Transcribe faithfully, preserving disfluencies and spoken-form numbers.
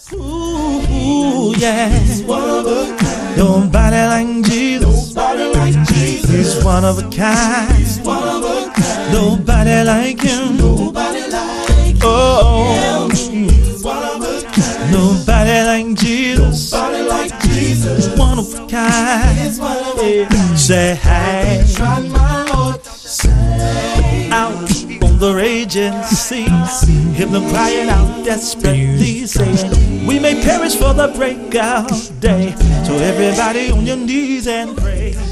Ooh, ooh, yeah. He's one of a kind. Nobody like Jesus. Nobody like Jesus. He's one of a kind. He's one of a kind. Nobody like him. Nobody like Oh, him. He's one of a kind. nobody like Jesus. Nobody like Jesus. He's one of a kind. He's one of a kind. Say hey, Tried my Lord to say. out on the raging seas, hear them crying out desperately, saying, we may perish for the breakout day. So everybody on your knees and pray.